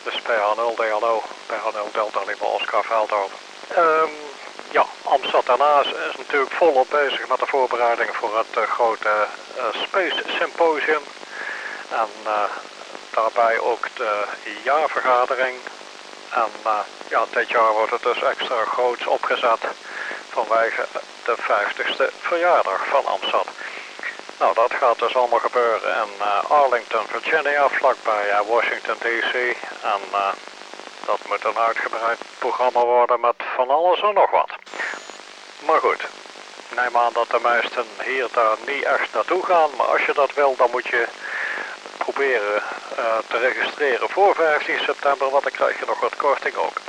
Dus PH0 DLO, PH0 Delta Lima Oscar Veldhoven. Ja, Amstad daarnaast is natuurlijk volop bezig met de voorbereidingen voor het grote Space Symposium. En daarbij ook de jaarvergadering. En ja, dit jaar wordt het dus extra groots opgezet vanwege de 50ste verjaardag van Amstad. Nou, dat gaat dus allemaal gebeuren in Arlington, Virginia, vlakbij Washington DC. En dat moet een uitgebreid programma worden met van alles en nog wat. Maar goed, neem aan dat de meesten hier daar niet echt naartoe gaan. Maar als je dat wil, dan moet je proberen te registreren voor 15 september, want dan krijg je nog wat korting ook.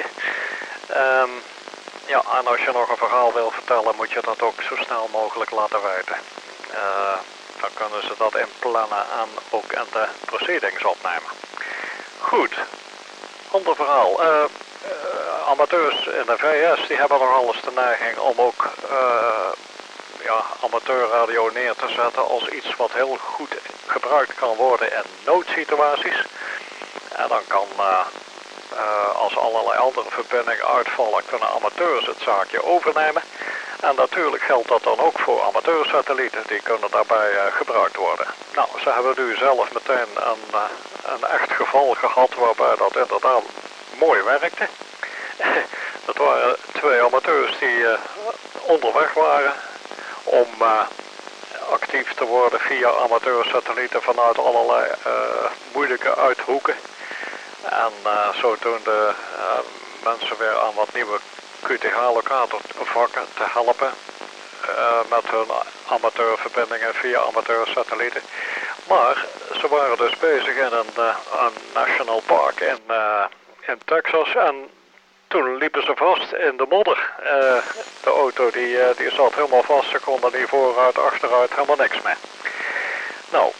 Ja, en als je nog een verhaal wil vertellen, moet je dat ook zo snel mogelijk laten weten. Dan kunnen ze dat inplannen en ook in de proceedings opnemen. Goed, ander verhaal. Amateurs in de VS die hebben nog alles de neiging om ook ja, amateurradio neer te zetten als iets wat heel goed gebruikt kan worden in noodsituaties. En dan kan, als allerlei andere verbindingen uitvallen, kunnen amateurs het zaakje overnemen. En natuurlijk geldt dat dan ook voor amateursatellieten, die kunnen daarbij gebruikt worden. Nou, ze hebben nu zelf meteen een echt geval gehad waarbij dat inderdaad mooi werkte. Dat waren 2 amateurs die onderweg waren om actief te worden via amateursatellieten vanuit allerlei moeilijke uithoeken. En zodoende mensen weer aan wat nieuwe QTH-locatorvakken te helpen met hun amateurverbindingen via amateursatellieten. Maar ze waren dus bezig in een national park in Texas en toen liepen ze vast in de modder. De auto die zat helemaal vast, ze konden niet vooruit, achteruit, helemaal niks meer. Nou,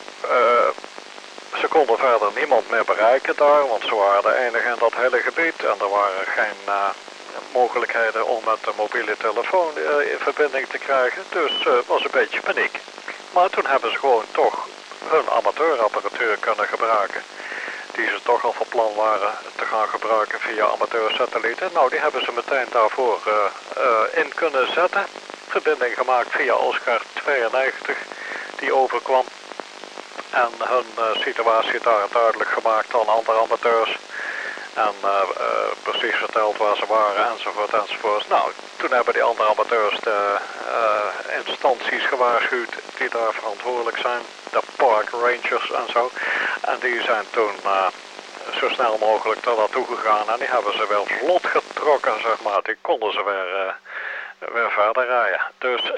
ze konden verder niemand meer bereiken daar, want ze waren de enige in dat hele gebied en er waren geen mogelijkheden om met de mobiele telefoon in verbinding te krijgen, dus was een beetje paniek. Maar toen hebben ze gewoon toch hun amateurapparatuur kunnen gebruiken, die ze toch al van plan waren te gaan gebruiken via amateursatellieten. Nou, die hebben ze meteen daarvoor in kunnen zetten. Verbinding gemaakt via Oscar 92, die overkwam. En hun situatie daar duidelijk gemaakt aan andere amateurs. En precies verteld waar ze waren enzovoort enzovoort. Nou, toen hebben die andere amateurs de instanties gewaarschuwd die daar verantwoordelijk zijn. De park rangers en zo. En die zijn toen zo snel mogelijk daar naartoe gegaan. En die hebben ze wel vlot getrokken, zeg maar. Die konden ze weer verder rijden. Dus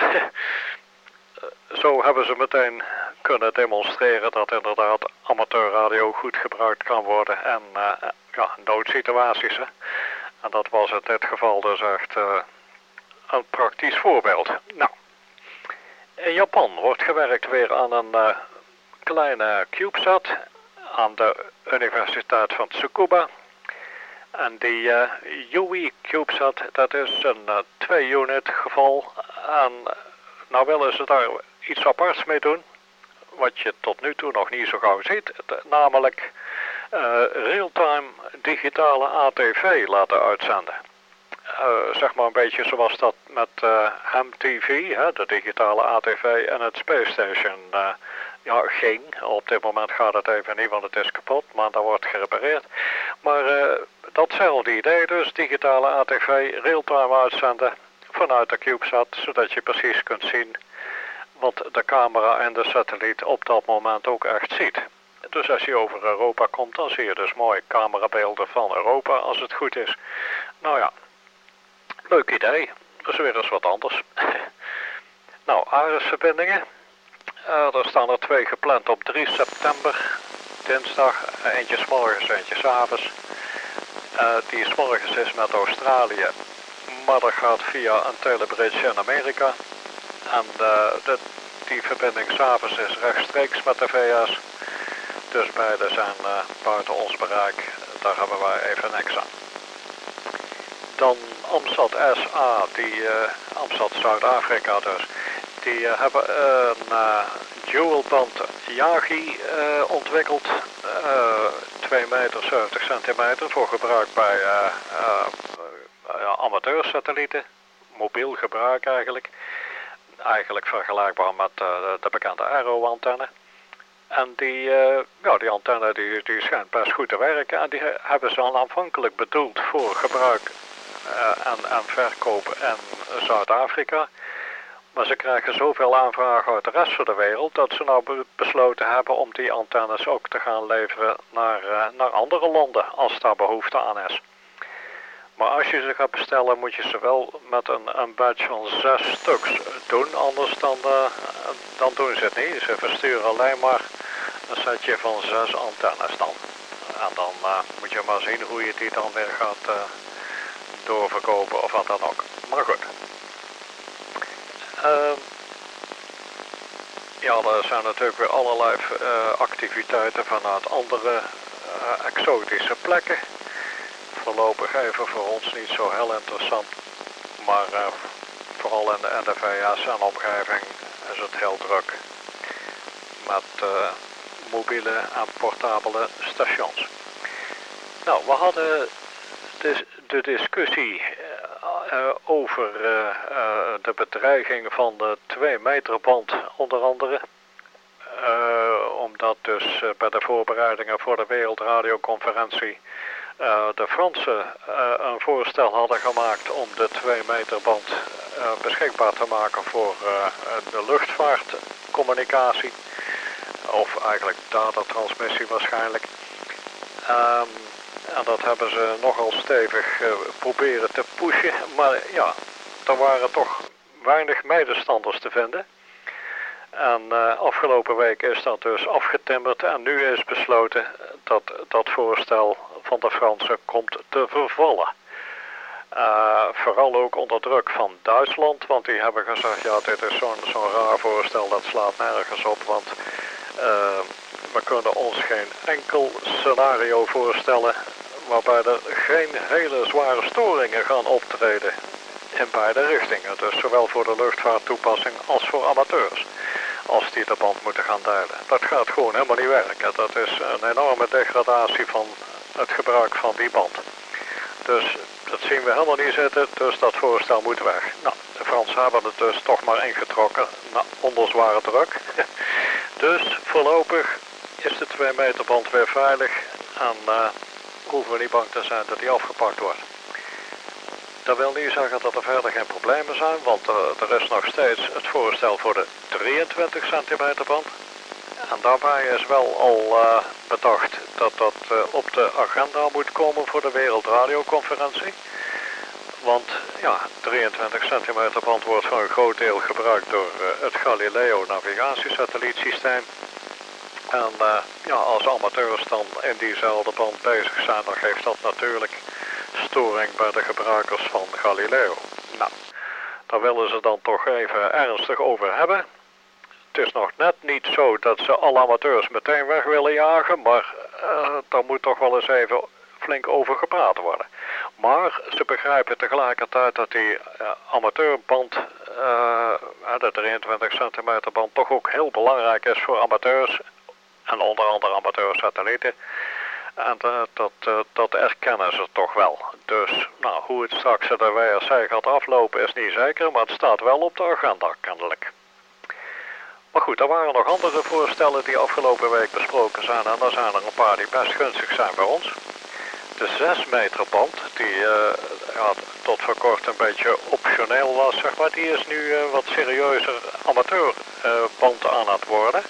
zo hebben ze meteen kunnen demonstreren dat inderdaad amateurradio goed gebruikt kan worden. En ja, noodsituaties. Hè. En dat was in dit geval dus echt een praktisch voorbeeld. Nou, in Japan wordt gewerkt weer aan een kleine CubeSat aan de Universiteit van Tsukuba. En die Yui CubeSat, dat is een 2-unit geval. En nou willen ze daar iets aparts mee doen, wat je tot nu toe nog niet zo gauw ziet, namelijk real-time digitale ATV laten uitzenden. Zeg maar een beetje zoals dat met HAM-TV, de digitale ATV en het Space Station ja, ging. Op dit moment gaat het even niet, want het is kapot, maar dat wordt gerepareerd. Maar datzelfde idee dus, digitale ATV, real-time uitzenden vanuit de CubeSat, zodat je precies kunt zien wat de camera en de satelliet op dat moment ook echt ziet. Dus als je over Europa komt, dan zie je dus mooie camerabeelden van Europa als het goed is. Nou ja, leuk idee. Dat is weer eens wat anders. Nou, ARES-verbindingen. Er staan er 2 gepland op 3 september, dinsdag. Eentje 's morgens, eentje 's avonds. Die 's morgens is met Australië, maar dat gaat via een telebridge in Amerika. En die verbinding 's avonds is rechtstreeks met de VS. Dus beide zijn buiten ons bereik. Daar hebben wij even niks aan. Dan Amstad SA, Amstad Zuid-Afrika dus. Die hebben een dual band Yagi ontwikkeld. 2 meter 70 centimeter voor gebruik bij amateursatellieten. Mobiel gebruik eigenlijk. Eigenlijk vergelijkbaar met de bekende Aero-antenne. En die antenne die schijnt best goed te werken. En die hebben ze al aanvankelijk bedoeld voor gebruik en verkoop in Zuid-Afrika. Maar ze krijgen zoveel aanvragen uit de rest van de wereld dat ze nou besloten hebben om die antennes ook te gaan leveren naar andere landen als daar behoefte aan is. Maar als je ze gaat bestellen moet je ze wel met een batch van 6 stuks doen, anders dan doen ze het niet. Ze versturen alleen maar een setje van 6 antennes dan. En dan moet je maar zien hoe je die dan weer gaat doorverkopen of wat dan ook. Maar goed. Ja, er zijn natuurlijk weer allerlei activiteiten vanuit andere exotische plekken. Voorlopig even voor ons niet zo heel interessant. Maar vooral in de VS en omgeving is het heel druk. Met mobiele en portabele stations. Nou, we hadden de discussie over de bedreiging van de 2 meter band onder andere. Omdat dus bij de voorbereidingen voor de Wereldradioconferentie de Fransen een voorstel hadden gemaakt om de 2 meter band beschikbaar te maken voor de luchtvaartcommunicatie. Of eigenlijk datatransmissie waarschijnlijk. En dat hebben ze nogal stevig proberen te pushen. Maar ja, er waren toch weinig medestanders te vinden. En afgelopen week is dat dus afgetimmerd. En nu is besloten dat dat voorstel van de Fransen komt te vervallen. Vooral ook onder druk van Duitsland. Want die hebben gezegd, ja, dit is zo'n raar voorstel. Dat slaat nergens op. Want we kunnen ons geen enkel scenario voorstellen waarbij er geen hele zware storingen gaan optreden in beide richtingen. Dus zowel voor de luchtvaarttoepassing als voor amateurs. Als die de band moeten gaan delen. Dat gaat gewoon helemaal niet werken. Dat is een enorme degradatie van het gebruik van die band. Dus dat zien we helemaal niet zitten. Dus dat voorstel moet weg. Nou, de Fransen hebben het dus toch maar ingetrokken onder zware druk. Dus voorlopig is de 2 meter band weer veilig. En hoeven we niet bang te zijn dat die afgepakt wordt. Dat wil niet zeggen dat er verder geen problemen zijn, want er is nog steeds het voorstel voor de 23 centimeter band. En daarbij is wel al bedacht dat dat op de agenda moet komen voor de Wereldradioconferentie. Want ja, 23 centimeter band wordt voor een groot deel gebruikt door het Galileo navigatiesatellietsysteem. En ja, als amateurs dan in diezelfde band bezig zijn, dan geeft dat natuurlijk storing bij de gebruikers van Galileo. Nou, daar willen ze dan toch even ernstig over hebben. Het is nog net niet zo dat ze alle amateurs meteen weg willen jagen, maar daar moet toch wel eens even flink over gepraat worden. Maar ze begrijpen tegelijkertijd dat die amateurband, de 23 centimeter band, toch ook heel belangrijk is voor amateurs. En onder andere amateursatellieten. En dat erkennen ze toch wel. Dus nou, hoe het straks de WRC gaat aflopen is niet zeker, maar het staat wel op de agenda kennelijk. Maar goed, er waren nog andere voorstellen die afgelopen week besproken zijn. En er zijn er een paar die best gunstig zijn bij ons. De 6 meter band, die tot voor kort een beetje optioneel was, zeg maar, die is nu wat serieuzer amateurband aan het worden.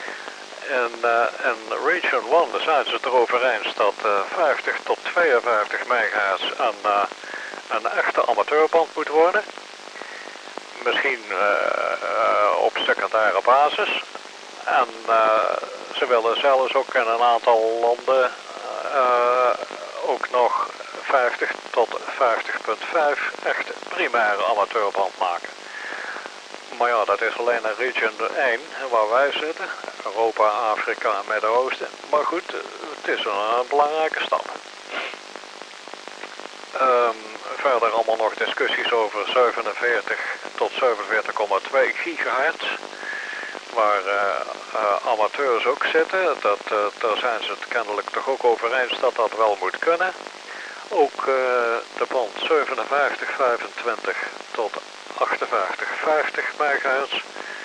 In Region 1 zijn ze het erover eens dat 50 tot 52 megahertz een echte amateurband moet worden. Misschien op secundaire basis. En ze willen zelfs ook in een aantal landen ook nog 50 tot 50,5 echt primaire amateurband maken. Maar ja, dat is alleen een region 1 waar wij zitten. Europa, Afrika en Midden-Oosten. Maar goed, het is een belangrijke stap. Verder allemaal nog discussies over 47 tot 47,2 gigahertz. waar amateurs ook zitten. Daar zijn ze het kennelijk toch ook over eens dat dat wel moet kunnen. Ook de band 5725 tot 5850 MHz.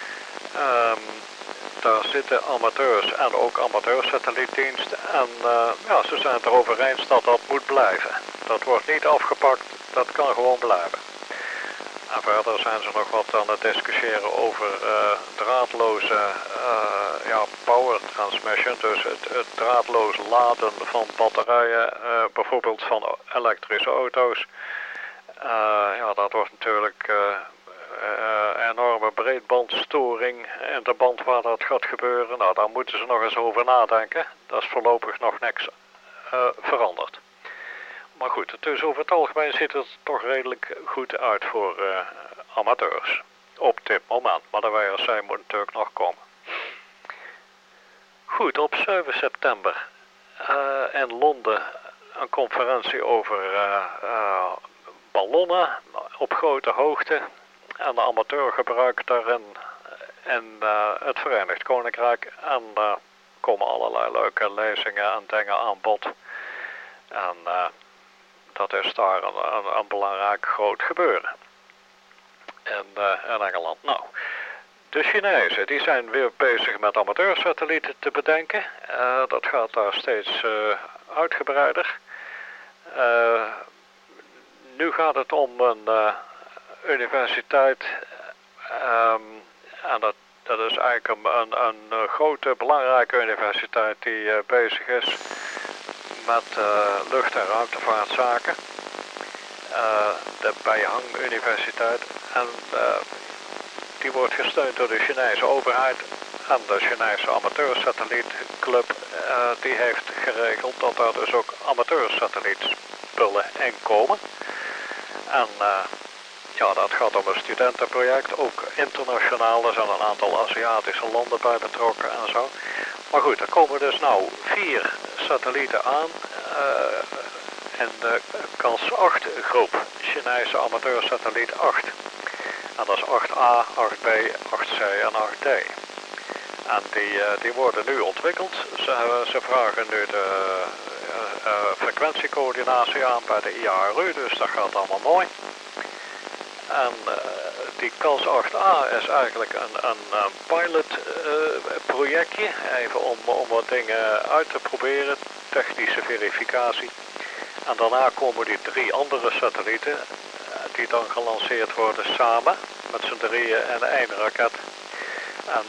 Daar zitten amateurs en ook amateursatellietdienst. En ja, ze zijn het erover eens dat dat moet blijven. Dat wordt niet afgepakt, dat kan gewoon blijven. En verder zijn ze nog wat aan het discussiëren over draadloze power transmission. Dus het draadloos laden van batterijen, bijvoorbeeld van elektrische auto's. Ja, dat wordt natuurlijk enorme breedbandstoring in de band waar dat gaat gebeuren. Nou, daar moeten ze nog eens over nadenken. Dat is voorlopig nog niks veranderd. Maar goed, dus over het algemeen ziet het toch redelijk goed uit voor amateurs. Op dit moment, maar de WRC moet natuurlijk nog komen. Goed, op 7 september in Londen een conferentie over ballonnen op grote hoogte en de amateurgebruik daarin in het Verenigd Koninkrijk. En komen allerlei leuke lezingen en dingen aan bod. En dat is daar een belangrijk groot gebeuren in Engeland. Nou, de Chinezen die zijn weer bezig met amateursatellieten te bedenken. Dat gaat daar steeds uitgebreider. Nu gaat het om een universiteit en dat is eigenlijk een grote belangrijke universiteit die bezig is met lucht- en ruimtevaartzaken. De Beihang Universiteit. En die wordt gesteund door de Chinese overheid. En de Chinese amateursatellietclub die heeft geregeld dat daar dus ook amateursatellietspullen in komen. En ja, dat gaat om een studentenproject, ook internationaal. Er zijn een aantal Aziatische landen bij betrokken en zo. Maar goed, er komen dus nou 4 satellieten aan in de KAS 8 groep, Chinese amateursatelliet 8. En dat is 8A, 8B, 8C en 8D. En die worden nu ontwikkeld. Ze vragen nu de frequentiecoördinatie aan bij de IARU, dus dat gaat allemaal mooi. En die KAS 8A is eigenlijk een pilotprojectje, even om wat dingen uit te proberen, technische verificatie. En daarna komen die 3 andere satellieten, die dan gelanceerd worden samen, met z'n drieën en 1 raket. En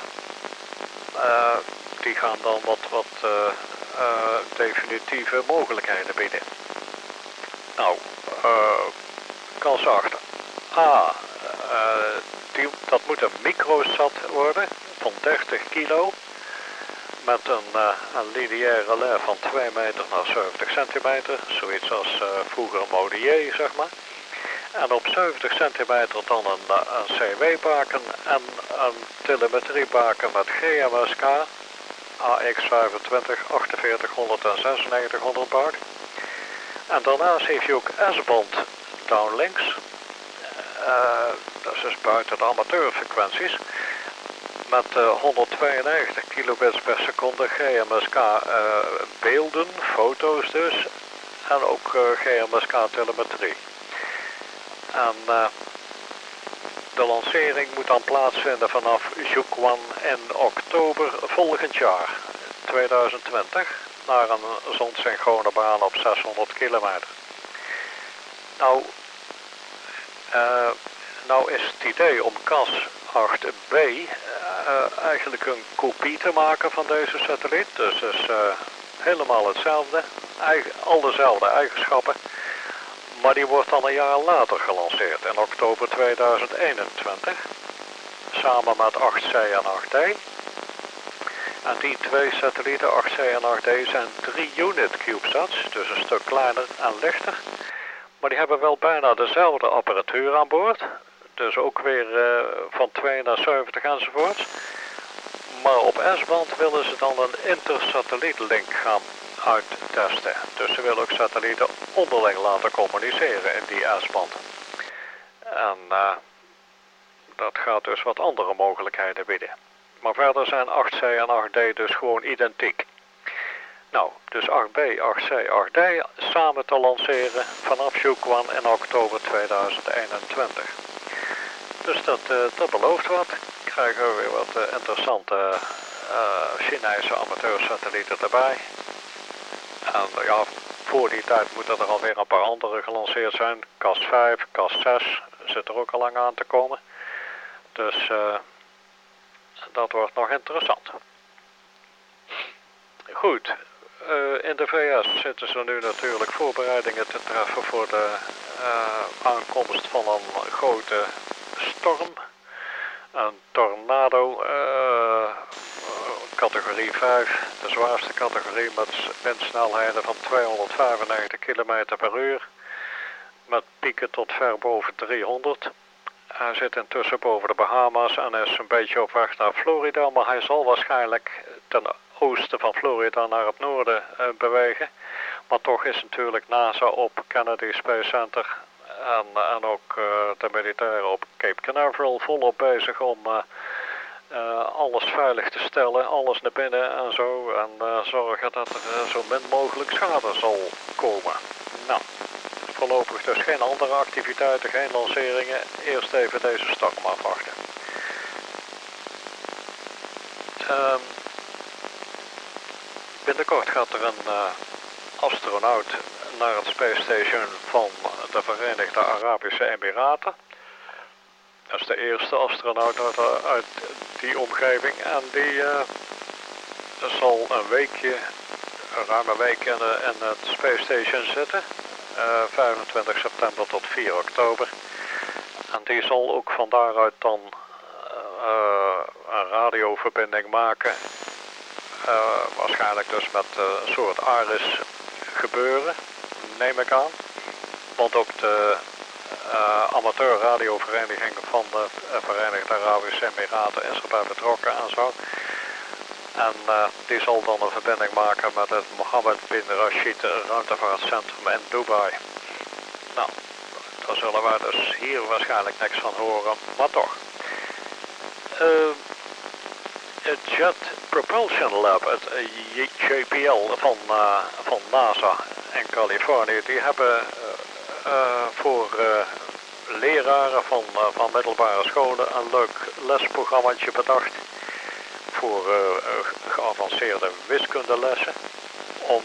die gaan dan wat definitieve mogelijkheden bieden. Nou, KAS 8A, dat moet een microsat worden van 30 kilo. Met een lineair relais van 2 meter naar 70 centimeter. Zoiets als vroeger een Modier, zeg maar. En op 70 centimeter dan een CW-baken en een telemetriebaken met GMSK, AX25, 4800 en 9600 baak. En daarnaast heeft je ook S-band downlinks. Dat is dus buiten de amateurfrequenties. Met 192 kilobits per seconde GMSK beelden, foto's dus. En ook GMSK telemetrie. En de lancering moet dan plaatsvinden vanaf Jiuquan in oktober volgend jaar, 2020, naar een zonsynchrone baan op 600 kilometer. Nou is het idee om KAS 8B eigenlijk een kopie te maken van deze satelliet. Dus is helemaal hetzelfde, al dezelfde eigenschappen. Maar die wordt dan een jaar later gelanceerd, in oktober 2021. Samen met 8C en 8D. En die 2 satellieten, 8C en 8D, zijn 3 unit CubeSats, dus een stuk kleiner en lichter. Maar die hebben wel bijna dezelfde apparatuur aan boord. Dus ook weer van 2 naar 70 enzovoorts. Maar op S-band willen ze dan een intersatellietlink gaan uittesten. Dus ze willen ook satellieten onderling laten communiceren in die S-band. En dat gaat dus wat andere mogelijkheden bieden. Maar verder zijn 8C en 8D dus gewoon identiek. Nou, dus 8B, 8C, 8D samen te lanceren vanaf Juke One in oktober 2021. Dus dat belooft wat. Krijgen we weer wat interessante Chinese amateursatellieten erbij. En ja, voor die tijd moeten er alweer een paar andere gelanceerd zijn. CAS 5, CAS 6 zit er ook al lang aan te komen. Dus dat wordt nog interessant. Goed, in de VS zitten ze nu natuurlijk voorbereidingen te treffen voor de aankomst van een grote storm. Een tornado, categorie 5, de zwaarste categorie met windsnelheden van 295 km per uur. Met pieken tot ver boven 300. Hij zit intussen boven de Bahama's en is een beetje op weg naar Florida, maar hij zal waarschijnlijk ten oosten van Florida naar het noorden bewegen. Maar toch is natuurlijk NASA op Kennedy Space Center en ook de militairen op Cape Canaveral volop bezig om alles veilig te stellen, alles naar binnen en zo. En zorgen dat er zo min mogelijk schade zal komen. Nou, voorlopig dus geen andere activiteiten, geen lanceringen. Eerst even deze storm afwachten. Binnenkort gaat er een astronaut naar het Space Station van de Verenigde Arabische Emiraten. Dat is de eerste astronaut uit die omgeving en die zal ruim een week in het Space Station zitten. 25 september tot 4 oktober. En die zal ook van daaruit dan een radioverbinding maken. Waarschijnlijk dus met een soort ARIS gebeuren, neem ik aan. Want ook de amateurradiovereniging van de Verenigde Arabische Emiraten is erbij betrokken en zo. En die zal dan een verbinding maken met het Mohammed bin Rashid ruimtevaartcentrum in Dubai. Nou, daar zullen wij dus hier waarschijnlijk niks van horen, maar toch. Het Jet Propulsion Lab, het JPL van NASA in Californië, die hebben voor leraren van middelbare scholen een leuk lesprogrammaatje bedacht voor geavanceerde wiskundelessen om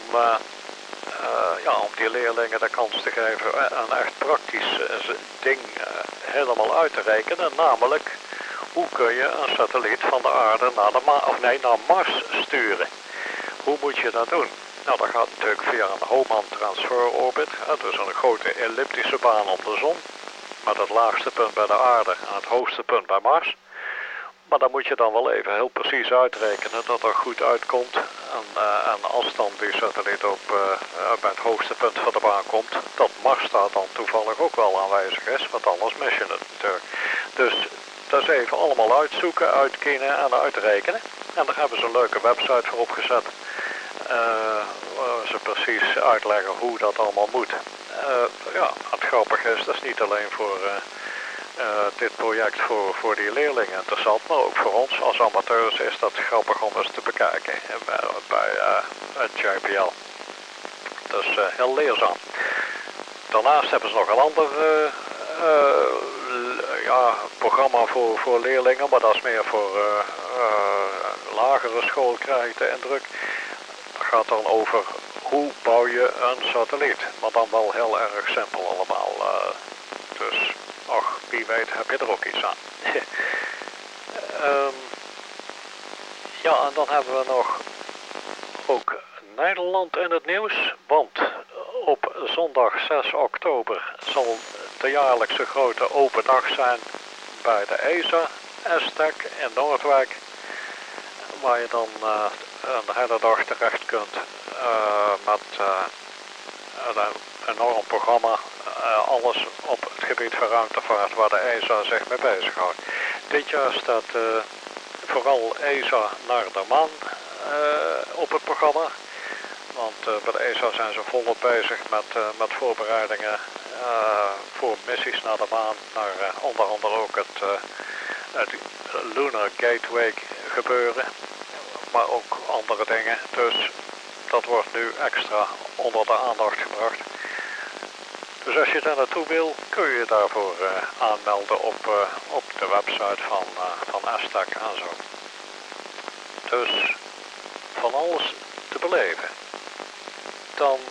die leerlingen de kans te geven een echt praktisch ding helemaal uit te rekenen, namelijk hoe kun je een satelliet van de aarde naar Mars sturen? Hoe moet je dat doen? Nou, dat gaat natuurlijk via een Hohmann Transfer Orbit, dus een grote elliptische baan om de zon, met het laagste punt bij de aarde en het hoogste punt bij Mars. Maar dan moet je dan wel even heel precies uitrekenen dat dat goed uitkomt. En als dan die satelliet bij het hoogste punt van de baan komt, dat Mars daar dan toevallig ook wel aanwezig is, want anders mis je het natuurlijk. Dus dat is even allemaal uitzoeken, uitkiezen en uitrekenen. En daar hebben ze een leuke website voor opgezet. Waar ze precies uitleggen hoe dat allemaal moet. Het grappige is, dat is niet alleen voor dit project voor die leerlingen interessant, maar ook voor ons als amateurs is dat grappig om eens te bekijken bij het JPL. Dus heel leerzaam. Daarnaast hebben ze nog een ander programma voor leerlingen, maar dat is meer voor lagere school, krijg ik de indruk. Dat gaat dan over hoe bouw je een satelliet, maar dan wel heel erg simpel allemaal. Dus, wie weet heb je er ook iets aan. En dan hebben we nog ook Nederland in het nieuws, want op zondag 6 oktober zal de jaarlijkse grote open dag zijn bij de ESA, ESTEC in Noordwijk, waar je dan een hele dag terecht kunt met een enorm programma, alles op het gebied van ruimtevaart waar de ESA zich mee bezighoudt. Dit jaar staat vooral ESA naar de maan op het programma. Want bij de ESA zijn ze volop bezig met voorbereidingen voor missies naar de maan. Naar onder andere ook het Lunar Gateway gebeuren, maar ook andere dingen. Dus dat wordt nu extra onder de aandacht gebracht. Dus als je daar naartoe wil, kun je je daarvoor aanmelden op de website van Aztec en zo. Dus van alles te beleven. Dan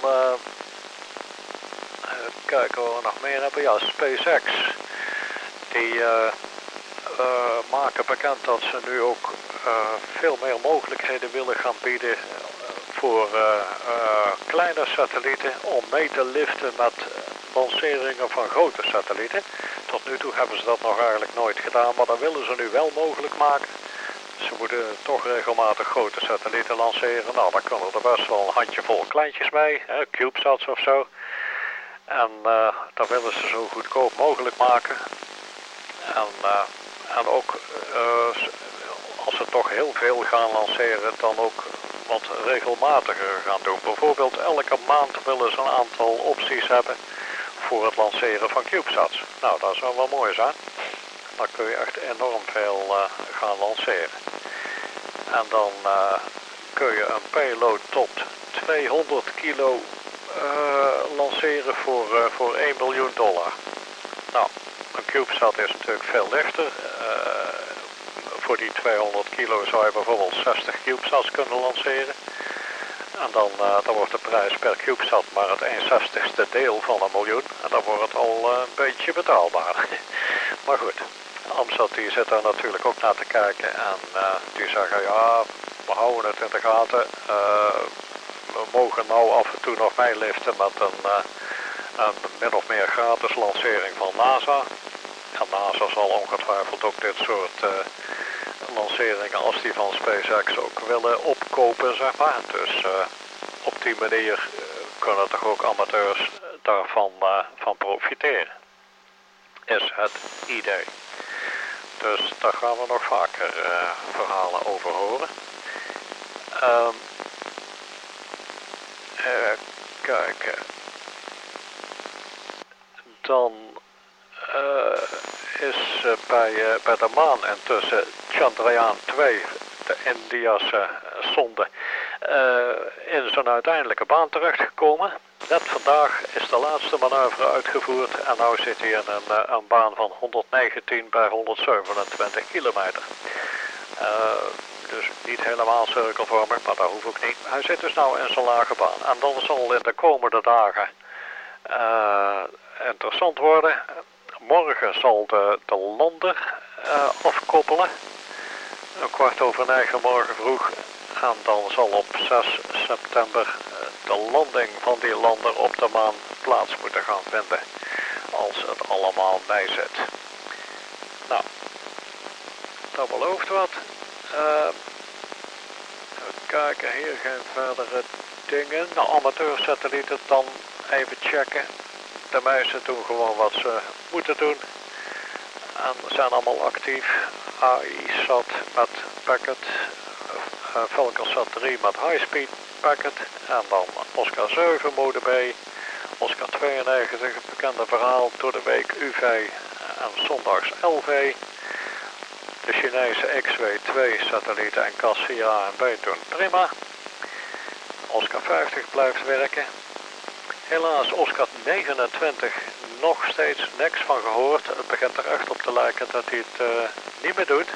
kijken wat we nog meer hebben. Ja, SpaceX. Die maken bekend dat ze nu ook veel meer mogelijkheden willen gaan bieden voor kleine satellieten om mee te liften met lanceringen van grote satellieten. Tot nu toe hebben ze dat nog eigenlijk nooit gedaan, maar dat willen ze nu wel mogelijk maken. Ze moeten toch regelmatig grote satellieten lanceren. Nou, daar kunnen er best wel een handjevol kleintjes mee, CubeSats of zo. En dat willen ze zo goedkoop mogelijk maken. En ook als ze toch heel veel gaan lanceren, dan ook wat regelmatiger gaan doen. Bijvoorbeeld elke maand willen ze een aantal opties hebben voor het lanceren van CubeSats. Nou, dat zou wel mooi zijn. Dan kun je echt enorm veel gaan lanceren. En dan kun je een payload tot 200 kilo lanceren voor $1 miljoen. Nou, een CubeSat is natuurlijk veel lichter. Voor die 200 kilo zou je bijvoorbeeld 60 CubeSats kunnen lanceren. En dan wordt de prijs per CubeSat maar het 1/60ste deel van $1 miljoen. En dan wordt het al een beetje betaalbaar. Maar goed, Amsat die zit daar natuurlijk ook naar te kijken. En die zeggen, ja, we houden het in de gaten. We mogen nou af en toe nog meeliften met een min of meer gratis lancering van NASA. En NASA zal ongetwijfeld ook dit soort lanceringen als die van SpaceX ook willen opkopen, zeg maar. Dus op die manier kunnen toch ook amateurs daarvan van profiteren. Is het idee. Dus daar gaan we nog vaker verhalen over horen. Kijken. Dan is bij de maan intussen Chandrayaan 2, de Indiase sonde, in zijn uiteindelijke baan terechtgekomen. Net vandaag is de laatste manoeuvre uitgevoerd en nu zit hij in een baan van 119 bij 127 kilometer. Dus niet helemaal cirkelvormig, maar dat hoeft ook niet. Hij zit dus nou in zijn lage baan. En dan zal in de komende dagen interessant worden. Morgen zal de lander afkoppelen. 9:15 morgen vroeg. En dan zal op 6 september de landing van die lander op de maan plaats moeten gaan vinden. Als het allemaal mee zit. Nou, dat belooft wat. Even kijken, hier geen verdere dingen. Nou, amateursatellieten dan even checken. De meesten doen gewoon wat ze moeten doen. En zijn allemaal actief. AI-SAT met packet. Falconsat 3 met high-speed packet. En dan Oscar 7 mode B. Oscar 92, het bekende verhaal, door de week UV en zondags LV. De Chinese XW2 satellieten en Cassia A en B doen prima. Oscar 50 blijft werken. Helaas Oscar 29 nog steeds niks van gehoord. Het begint er echt op te lijken dat hij het niet meer doet.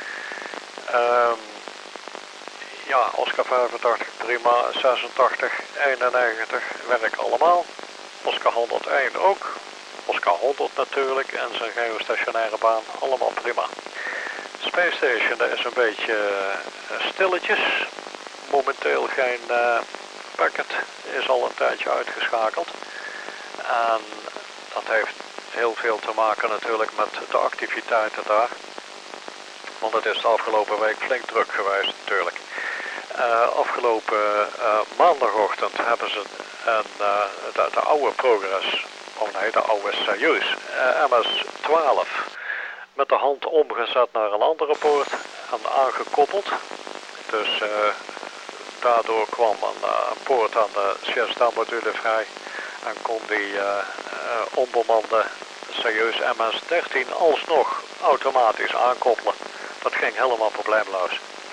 Ja, Oscar 85 prima, 86, 91 werkt allemaal. Oscar 101 ook. Oscar 100 natuurlijk en zijn geostationaire baan, allemaal prima. Space Station, dat is een beetje stilletjes. Momenteel geen packet, is al een tijdje uitgeschakeld. En dat heeft heel veel te maken natuurlijk met de activiteiten daar. Want het is de afgelopen week flink druk geweest natuurlijk. Afgelopen maandagochtend hebben ze de oude Progress, de oude Soyuz, MS-12, met de hand omgezet naar een andere poort en aangekoppeld. Dus daardoor kwam een poort aan de Shasta-module vrij en kon die onbemande Soyuz MS-13 alsnog automatisch aankoppelen. Dat ging helemaal probleemloos.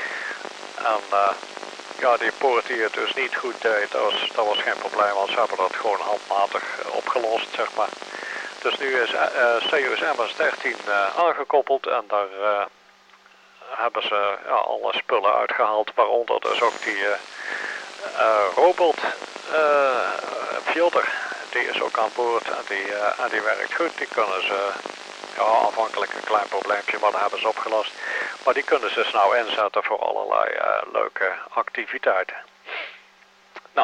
En ja, die poort die het dus niet goed deed, dat was geen probleem, want ze hebben dat gewoon handmatig opgelost, zeg maar. Dus nu is Soyuz MS-13 aangekoppeld en daar hebben ze alle spullen uitgehaald, waaronder dus ook die robot Fjodor. Die is ook aan boord en die werkt goed. Die kunnen ze, afhankelijk een klein probleempje, maar dat hebben ze opgelost. Maar die kunnen ze snel inzetten voor allerlei leuke activiteiten. Nou,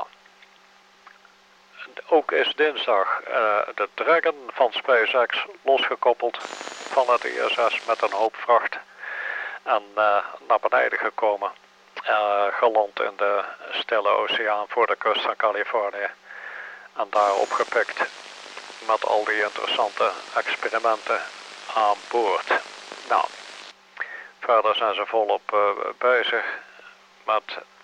ook is dinsdag de Dragon van SpaceX losgekoppeld van het ISS met een hoop vracht. En naar beneden gekomen. Geland in de Stille Oceaan voor de kust van Californië. En daar opgepikt met al die interessante experimenten aan boord. Nou, verder zijn ze volop bezig met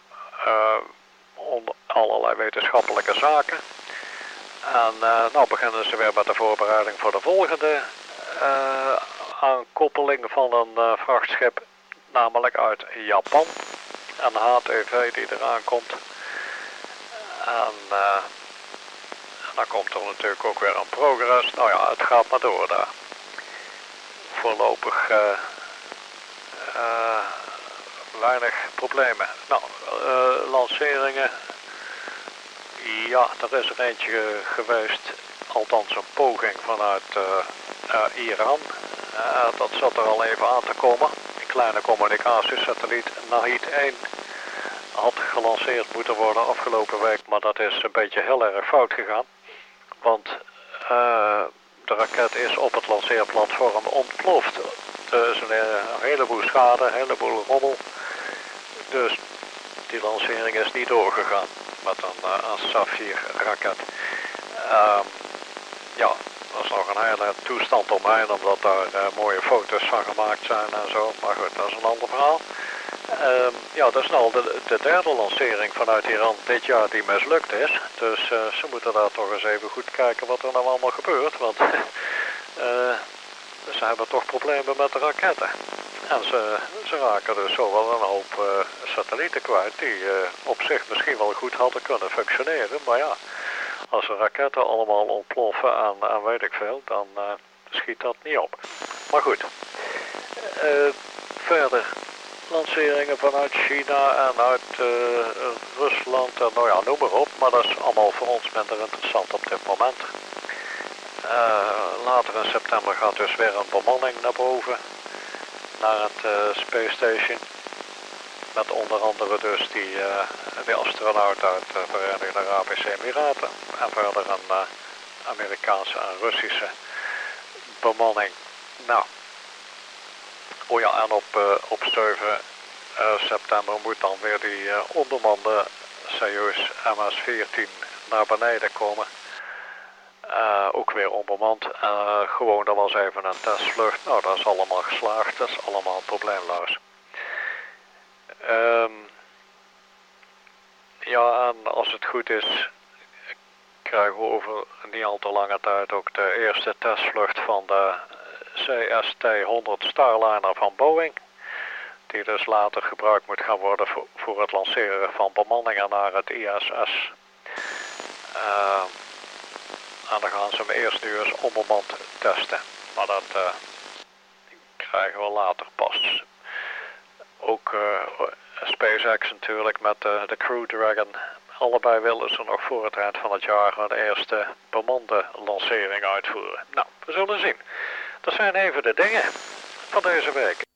allerlei wetenschappelijke zaken. En nou beginnen ze weer met de voorbereiding voor de volgende aankoppeling van een vrachtschip, namelijk uit Japan. Een HTV die eraan komt. En dan komt er natuurlijk ook weer een progress. Nou ja, het gaat maar door daar. Voorlopig weinig problemen. Nou, lanceringen. Ja, er is er eentje geweest. Althans een poging vanuit Iran. Dat zat er al even aan te komen. Een kleine communicatiesatelliet Nahid 1 had gelanceerd moeten worden afgelopen week. Maar dat is een beetje heel erg fout gegaan. Want de raket is op het lanceerplatform ontploft. Er is een heleboel schade, een heleboel rommel. Dus die lancering is niet doorgegaan met een Safir raket. Ja, dat is nog een hele toestand omheen, omdat daar mooie foto's van gemaakt zijn en zo. Maar goed, dat is een ander verhaal. Ja, dat is nou de derde lancering vanuit Iran dit jaar die mislukt is. Dus ze moeten daar toch eens even goed kijken wat er nou allemaal gebeurt. Want ze hebben toch problemen met de raketten. En ze raken dus zo wel een hoop satellieten kwijt die op zich misschien wel goed hadden kunnen functioneren. Maar ja, als de raketten allemaal ontploffen en weet ik veel, dan schiet dat niet op. Maar goed, verder lanceringen vanuit China en uit Rusland en nou ja, noem maar op. Maar dat is allemaal voor ons minder interessant op dit moment. Later in september gaat dus weer een bemanning naar boven, naar het Space Station. Met onder andere dus die astronaut uit de Verenigde Arabische Emiraten. En verder een Amerikaanse en Russische bemanning. Nou, oh ja, en op 7 september moet dan weer die onbemande Soyuz MS-14 naar beneden komen. Ook weer onbemand. Gewoon, dat was even een testvlucht. Nou, dat is allemaal geslaagd. Dat is allemaal probleemloos. Ja, en als het goed is, krijgen we over niet al te lange tijd ook de eerste testvlucht van de CST-100 Starliner van Boeing. Die dus later gebruikt moet gaan worden voor het lanceren van bemanningen naar het ISS. En dan gaan ze hem eerst nu eens onbemand testen. Maar dat krijgen we later pas. Ook SpaceX natuurlijk met de Crew Dragon. Allebei willen ze nog voor het eind van het jaar een eerste bemande lancering uitvoeren. Nou, we zullen zien. Dat zijn even de dingen van deze week.